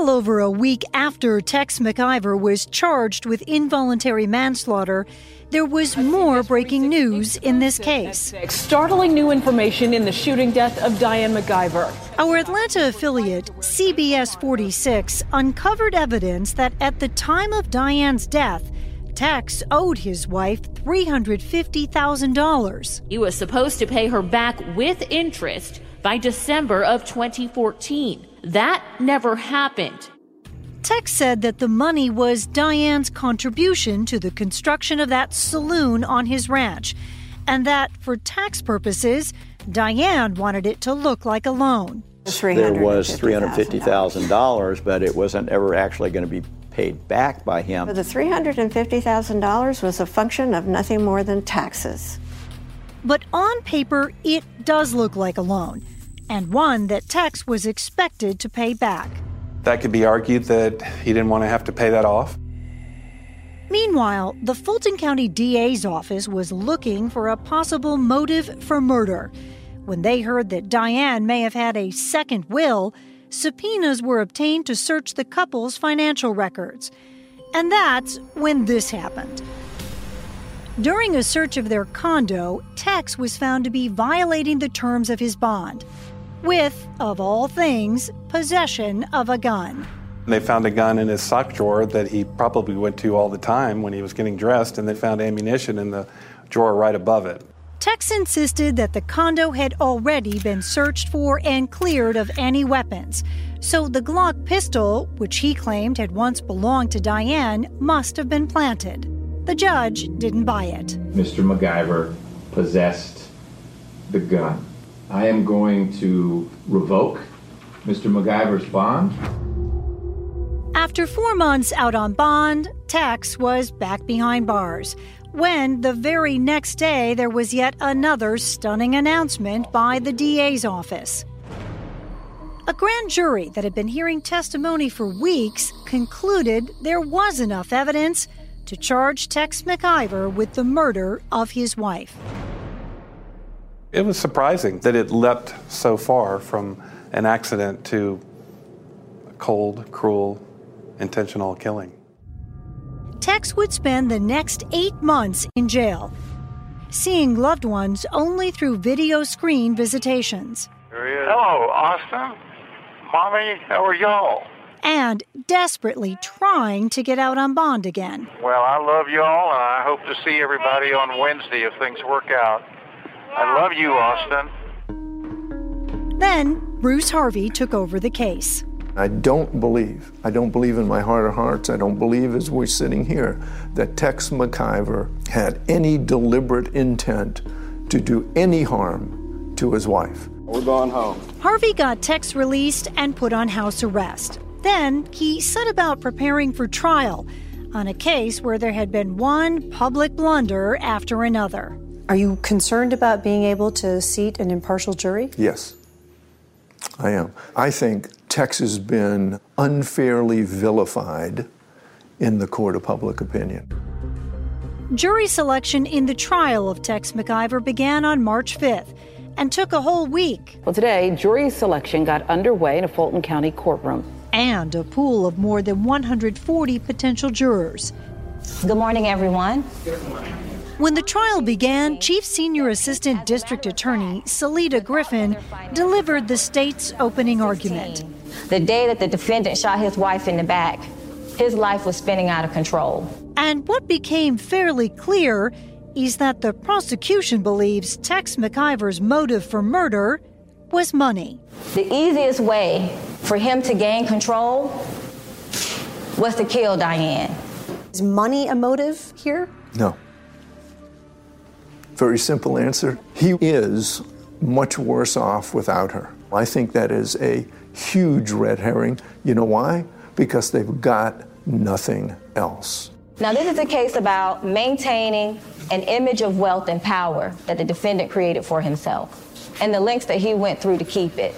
[SPEAKER 11] little over a week after Tex McIver was charged with involuntary manslaughter, there was more breaking news in this case.
[SPEAKER 25] Startling new information in the shooting death of Diane McIver.
[SPEAKER 11] Our Atlanta affiliate, C B S forty-six, uncovered evidence that at the time of Diane's death, Tex owed his wife three hundred fifty thousand dollars.
[SPEAKER 26] He was supposed to pay her back with interest by December of twenty fourteen. That never happened.
[SPEAKER 11] Tex said that the money was Diane's contribution to the construction of that saloon on his ranch, and that, for tax purposes, Diane wanted it to look like a loan.
[SPEAKER 3] There was three hundred fifty thousand dollars, but it wasn't ever actually going to be paid back by him.
[SPEAKER 8] The three hundred fifty thousand dollars was a function of nothing more than taxes.
[SPEAKER 11] But on paper, it does look like a loan, and one that Tex was expected to pay back.
[SPEAKER 7] That could be argued that he didn't want to have to pay that off.
[SPEAKER 11] Meanwhile, the Fulton County D A's office was looking for a possible motive for murder. When they heard that Diane may have had a second will, subpoenas were obtained to search the couple's financial records. And that's when this happened. During a search of their condo, Tex was found to be violating the terms of his bond, with, of all things, possession of a gun.
[SPEAKER 7] They found a gun in his sock drawer that he probably went to all the time when he was getting dressed, and they found ammunition in the drawer right above it.
[SPEAKER 11] Tex insisted that the condo had already been searched for and cleared of any weapons, so the Glock pistol, which he claimed had once belonged to Diane, must have been planted. The judge didn't buy it.
[SPEAKER 15] Mister McIver possessed the gun. I am going to revoke Mister McIver's bond.
[SPEAKER 11] After four months out on bond, Tex was back behind bars, when the very next day there was yet another stunning announcement by the D A's office. A grand jury that had been hearing testimony for weeks concluded there was enough evidence to charge Tex McIver with the murder of his wife.
[SPEAKER 7] It was surprising that it leapt so far from an accident to a cold, cruel, intentional killing.
[SPEAKER 11] Tex would spend the next eight months in jail, seeing loved ones only through video screen visitations.
[SPEAKER 18] Hello, Austin. Mommy, how are y'all?
[SPEAKER 11] And desperately trying to get out on bond again.
[SPEAKER 18] Well, I love y'all, and I hope to see everybody on Wednesday if things work out. I love you, Austin.
[SPEAKER 11] Then Bruce Harvey took over the case.
[SPEAKER 9] I don't believe, I don't believe in my heart of hearts, I don't believe as we're sitting here, that Tex McIver had any deliberate intent to do any harm to his wife.
[SPEAKER 18] We're going home.
[SPEAKER 11] Harvey got Tex released and put on house arrest. Then he set about preparing for trial on a case where there had been one public blunder after another.
[SPEAKER 17] Are you concerned about being able to seat an impartial jury?
[SPEAKER 9] Yes, I am. I think Tex has been unfairly vilified in the court of public opinion.
[SPEAKER 11] Jury selection in the trial of Tex McIver began on March fifth and took a whole week.
[SPEAKER 21] Well, today, jury selection got underway in a Fulton County courtroom.
[SPEAKER 11] And a pool of more than one hundred forty potential jurors.
[SPEAKER 24] Good morning, everyone.
[SPEAKER 18] Good morning.
[SPEAKER 11] When the trial began, Chief Senior Assistant District Attorney Salida Griffin delivered the state's opening argument.
[SPEAKER 24] The day that the defendant shot his wife in the back, his life was spinning out of control.
[SPEAKER 11] And what became fairly clear is that the prosecution believes Tex McIver's motive for murder was money.
[SPEAKER 24] The easiest way for him to gain control was to kill Diane.
[SPEAKER 17] Is money a motive here?
[SPEAKER 9] No. Very simple answer. He is much worse off without her. I think that is a huge red herring. You know why? Because they've got nothing else.
[SPEAKER 24] Now, this is a case about maintaining an image of wealth and power that the defendant created for himself, and the lengths that he went through to keep it.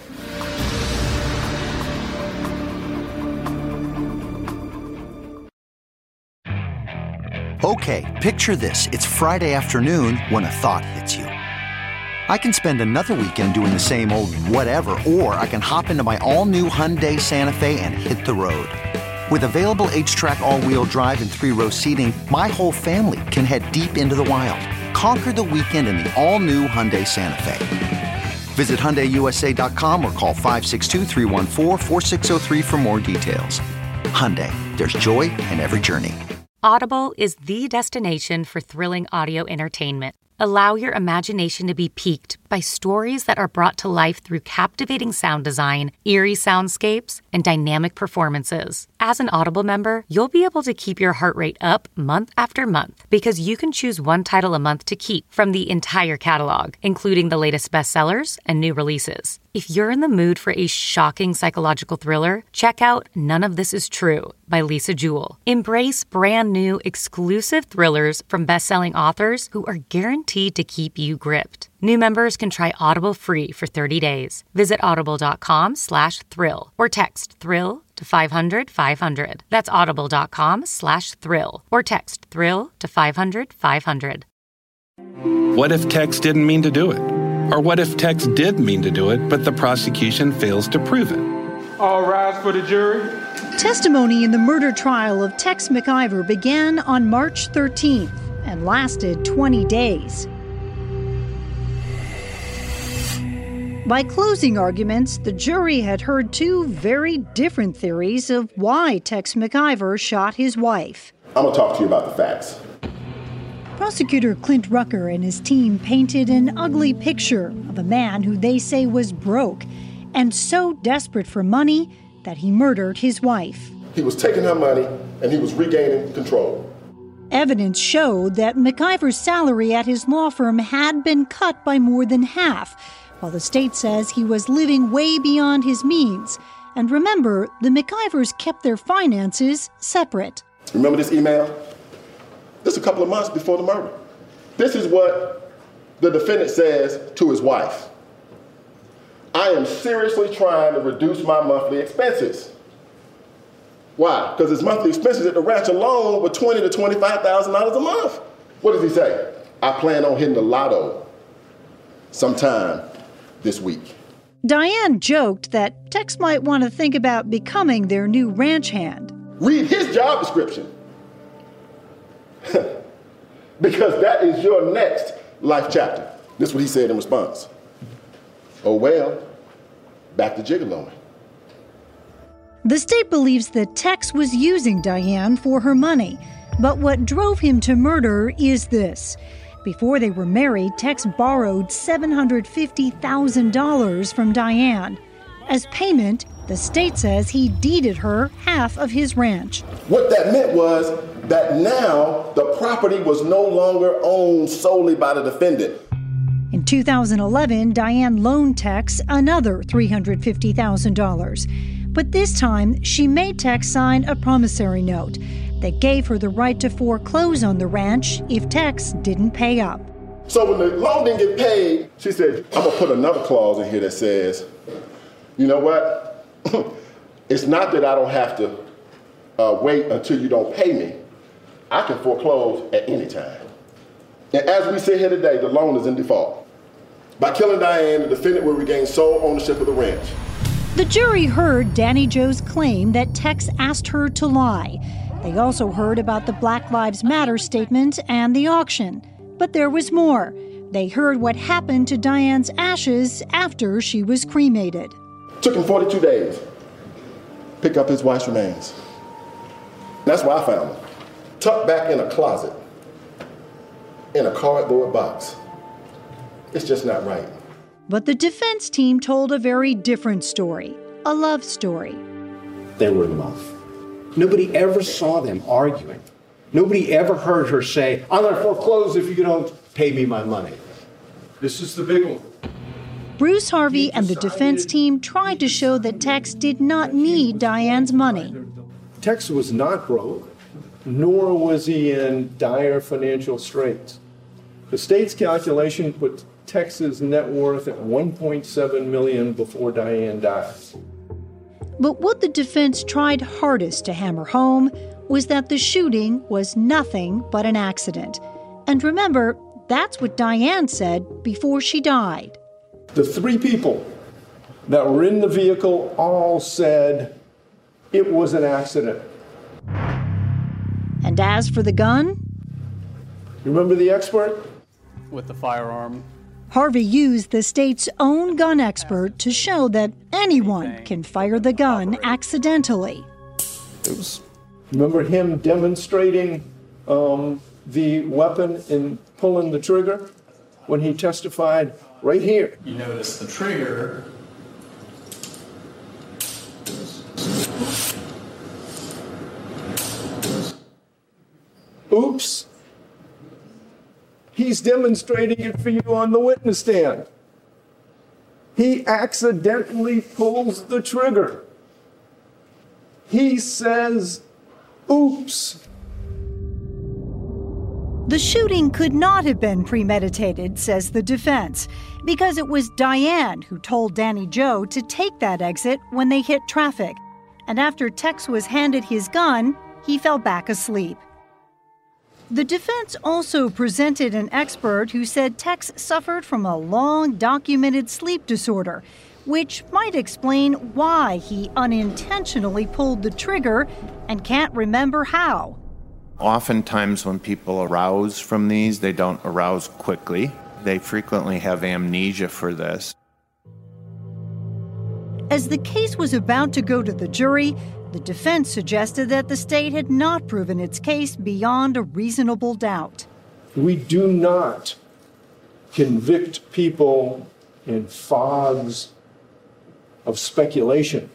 [SPEAKER 20] Okay, picture this. It's Friday afternoon when a thought hits you. I can spend another weekend doing the same old whatever, or I can hop into my all-new Hyundai Santa Fe and hit the road. With available H-Track all-wheel drive and three-row seating, my whole family can head deep into the wild. Conquer the weekend in the all-new Hyundai Santa Fe. Visit Hyundai U S A dot com or call five six two, three one four, four six zero three for more details. Hyundai, there's joy in every journey.
[SPEAKER 1] Audible is the destination for thrilling audio entertainment. Allow your imagination to be piqued by stories that are brought to life through captivating sound design, eerie soundscapes, and dynamic performances. As an Audible member, you'll be able to keep your heart rate up month after month because you can choose one title a month to keep from the entire catalog, including the latest bestsellers and new releases. If you're in the mood for a shocking psychological thriller, check out None of This Is True by Lisa Jewell. Embrace brand new, exclusive thrillers from best-selling authors who are guaranteed to keep you gripped. New members can try Audible free for thirty days. Visit audible.com slash thrill or text thrill to five hundred, five hundred. That's audible.com slash thrill or text thrill to five hundred, five hundred.
[SPEAKER 7] What if Tex didn't mean to do it? Or what if Tex did mean to do it, but the prosecution fails to prove it?
[SPEAKER 6] All rise for the jury.
[SPEAKER 11] Testimony in the murder trial of Tex McIver began on March thirteenth and lasted twenty days. By closing arguments, the jury had heard two very different theories of why Tex McIver shot his wife.
[SPEAKER 12] I'm going to talk to you about the facts.
[SPEAKER 11] Prosecutor Clint Rucker and his team painted an ugly picture of a man who they say was broke and so desperate for money that he murdered his wife.
[SPEAKER 12] He was taking her money and he was regaining control.
[SPEAKER 11] Evidence showed that McIver's salary at his law firm had been cut by more than half, while the state says he was living way beyond his means. And remember, the McIvers kept their finances separate.
[SPEAKER 12] Remember this email? This is a couple of months before the murder. This is what the defendant says to his wife. I am seriously trying to reduce my monthly expenses. Why? Because his monthly expenses at the ranch alone were twenty thousand to twenty-five thousand dollars a month. What does he say? I plan on hitting the lotto sometime this week.
[SPEAKER 11] Diane joked that Tex might want to think about becoming their new ranch hand.
[SPEAKER 12] Read his job description. Because that is your next life chapter. This is what he said in response. Oh, well, back to gigoloing.
[SPEAKER 11] The state believes that Tex was using Diane for her money, but what drove him to murder is this. Before they were married, Tex borrowed seven hundred fifty thousand dollars from Diane. As payment, the state says he deeded her half of his ranch.
[SPEAKER 12] What that meant was that now the property was no longer owned solely by the defendant.
[SPEAKER 11] In two thousand eleven, Diane loaned Tex another three hundred fifty thousand dollars. But this time, she made Tex sign a promissory note that gave her the right to foreclose on the ranch if Tex didn't pay up.
[SPEAKER 12] So when the loan didn't get paid, she said, I'm going to put another clause in here that says, you know what? It's not that I don't have to uh, wait until you don't pay me. I can foreclose at any time. And as we sit here today, the loan is in default. By killing Diane, the defendant will regain sole ownership of the ranch.
[SPEAKER 11] The jury heard Danny Joe's claim that Tex asked her to lie. They also heard about the Black Lives Matter statement and the auction. But there was more. They heard what happened to Diane's ashes after she was cremated.
[SPEAKER 12] Took him forty-two days. Pick up his wife's remains. That's where I found them. Tucked back in a closet. In a cardboard box. It's just not right.
[SPEAKER 11] But the defense team told a very different story, a love story.
[SPEAKER 13] They were in love. Nobody ever saw them arguing. Nobody ever heard her say, I'm going to foreclose if you don't pay me my money. This is the big one.
[SPEAKER 11] Bruce Harvey and the defense team tried to show that Tex did not need Diane's money.
[SPEAKER 9] Tex was not broke, nor was he in dire financial straits. The state's calculation put Tex's net worth at one point seven million dollars before Diane dies.
[SPEAKER 11] But what the defense tried hardest to hammer home was that the shooting was nothing but an accident. And remember, That's what Diane said before she died.
[SPEAKER 9] The three people that were in the vehicle all said it was an accident.
[SPEAKER 11] And as for the gun?
[SPEAKER 9] Remember the expert?
[SPEAKER 5] With the firearm.
[SPEAKER 11] Harvey used the state's own gun expert to show that anyone can fire the gun accidentally.
[SPEAKER 9] It was, remember him demonstrating um, the weapon and pulling the trigger when he testified right here?
[SPEAKER 5] You notice the trigger.
[SPEAKER 9] Oops. He's demonstrating it for you on the witness stand. He accidentally pulls the trigger. He says, oops.
[SPEAKER 11] The shooting could not have been premeditated, says the defense, because it was Diane who told Danny Joe to take that exit when they hit traffic. And after Tex was handed his gun, he fell back asleep. The defense also presented an expert who said Tex suffered from a long documented sleep disorder, which might explain why he unintentionally pulled the trigger and can't remember how.
[SPEAKER 6] Oftentimes when people arouse from these, they don't arouse quickly. They frequently have amnesia for this.
[SPEAKER 11] As the case was about to go to the jury, the defense suggested that the state had not proven its case beyond a reasonable doubt.
[SPEAKER 9] We do not convict people in fogs of speculation,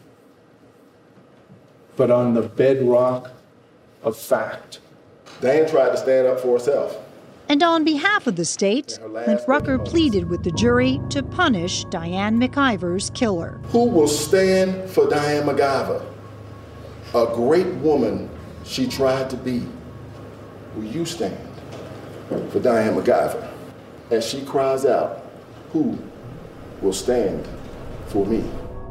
[SPEAKER 9] but on the bedrock of fact.
[SPEAKER 12] Diane tried to stand up for herself.
[SPEAKER 11] And on behalf of the state, Clint Rucker pleaded with the jury to punish Diane McIver's killer.
[SPEAKER 12] Who will stand for Diane McIver? A great woman she tried to be. Will you stand for Diane McIver? As she cries out, who will stand for me?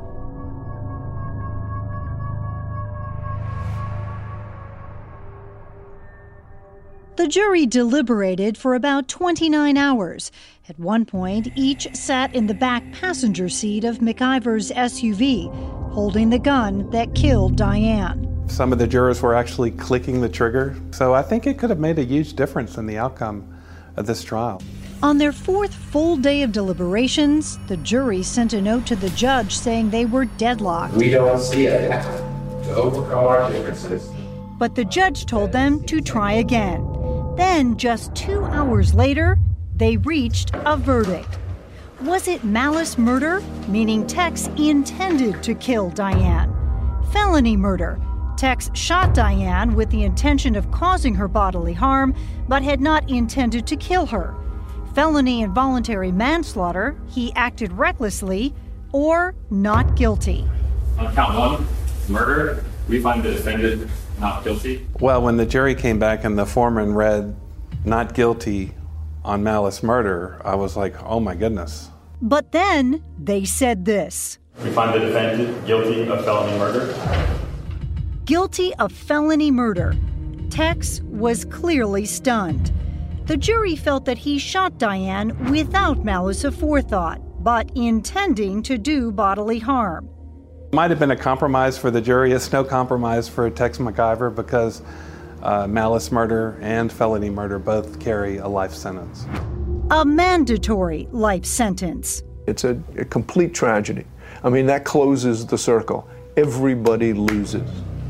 [SPEAKER 11] The jury deliberated for about twenty-nine hours. At one point, each sat in the back passenger seat of McIver's S U V, holding the gun that killed Diane.
[SPEAKER 7] Some of the jurors were actually clicking the trigger, so I think it could have made a huge difference in the outcome of this trial.
[SPEAKER 11] On their fourth full day of deliberations, the jury sent a note to the judge saying they were deadlocked.
[SPEAKER 15] We don't see a path to overcome our differences.
[SPEAKER 11] But the judge told them to try again. Then, just two hours later, they reached a verdict. Was it malice murder, meaning Tex intended to kill Diane? Felony murder. Tex shot Diane with the intention of causing her bodily harm, but had not intended to kill her. Felony involuntary manslaughter, he acted recklessly, or not guilty.
[SPEAKER 5] On count one, murder, we find the defendant not guilty.
[SPEAKER 7] Well, when the jury came back and the foreman read not guilty on malice murder, I was like, oh my goodness.
[SPEAKER 11] But then they said this.
[SPEAKER 5] We find the defendant guilty of felony murder.
[SPEAKER 11] Guilty of felony murder. Tex was clearly stunned. The jury felt that he shot Diane without malice aforethought, but intending to do bodily harm.
[SPEAKER 7] Might have been a compromise for the jury. It's no compromise for Tex McIver because uh, malice murder and felony murder both carry a life sentence.
[SPEAKER 11] A mandatory life sentence.
[SPEAKER 9] It's a, a complete tragedy. I mean, that closes the circle. Everybody loses.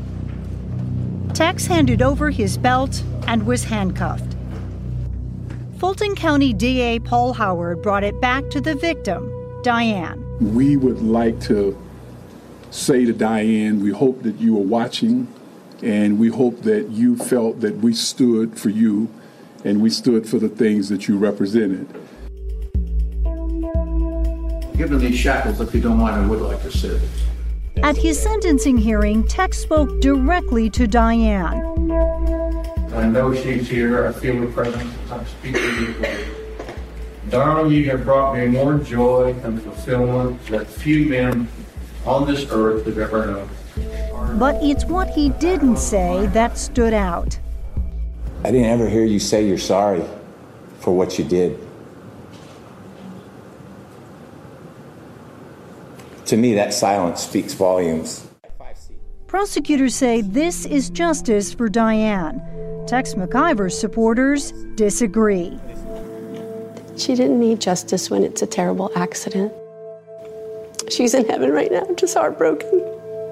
[SPEAKER 11] Tex handed over his belt and was handcuffed. Fulton County D A Paul Howard brought it back to the victim, Diane.
[SPEAKER 10] We would like to say to Diane, we hope that you were watching, and we hope that you felt that we stood for you and we stood for the things that you represented.
[SPEAKER 16] Given these shackles, if you don't mind, I would like to sit.
[SPEAKER 11] At his sentencing hearing, Tex spoke directly to Diane.
[SPEAKER 16] I know she's here. I feel her presence as I'm speaking to you. Darling, you have brought me more joy and fulfillment that few men on this earth have ever known.
[SPEAKER 11] But it's what he didn't say that stood out.
[SPEAKER 15] I didn't ever hear you say you're sorry
[SPEAKER 2] for what you did. To me, that silence speaks volumes.
[SPEAKER 11] Prosecutors say this is justice for Diane. Tex McIver's supporters disagree.
[SPEAKER 4] She didn't need justice when it's a terrible accident. She's in heaven right now, just heartbroken.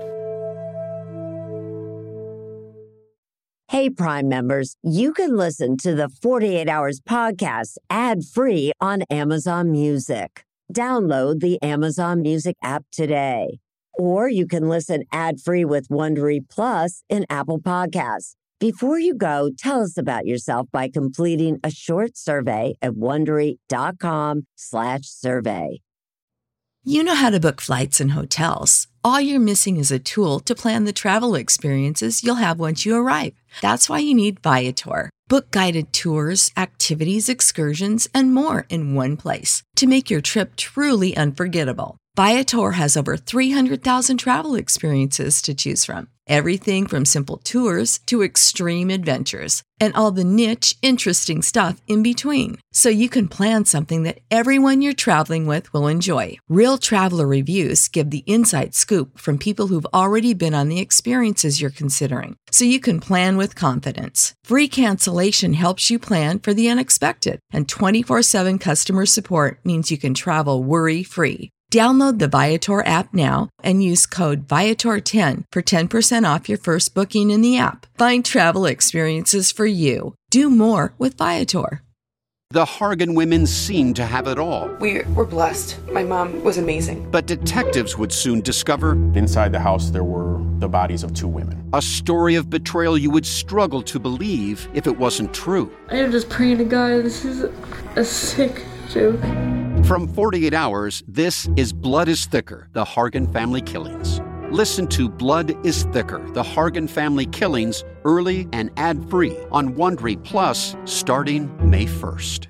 [SPEAKER 14] Hey, Prime members, you can listen to the forty-eight hours podcast ad-free on Amazon Music. Download the Amazon Music app today. Or you can listen ad-free with Wondery Plus in Apple Podcasts. Before you go, tell us about yourself by completing a short survey at Wondery.com slash survey.
[SPEAKER 19] You know how to book flights and hotels. All you're missing is a tool to plan the travel experiences you'll have once you arrive. That's why you need Viator. Book guided tours, activities, excursions, and more in one place to make your trip truly unforgettable. Viator has over three hundred thousand travel experiences to choose from. Everything from simple tours to extreme adventures and all the niche, interesting stuff in between. So you can plan something that everyone you're traveling with will enjoy. Real traveler reviews give the inside scoop from people who've already been on the experiences you're considering. So you can plan with confidence. Free cancellation helps you plan for the unexpected. And twenty-four seven customer support means you can travel worry-free. Download the Viator app now and use code Viator ten for ten percent off your first booking in the app. Find travel experiences for you. Do more with Viator.
[SPEAKER 22] The Hargan women seemed to have it all.
[SPEAKER 23] We were blessed. My mom was amazing.
[SPEAKER 22] But detectives would soon discover...
[SPEAKER 27] Inside the house, there were the bodies of two women.
[SPEAKER 22] A story of betrayal you would struggle to believe if it wasn't true.
[SPEAKER 28] I am just praying to God, this is a sick joke.
[SPEAKER 22] From forty-eight hours, this is Blood is Thicker, the Hargan Family Killings. Listen to Blood is Thicker, the Hargan Family Killings, early and ad-free on Wondery Plus starting May first.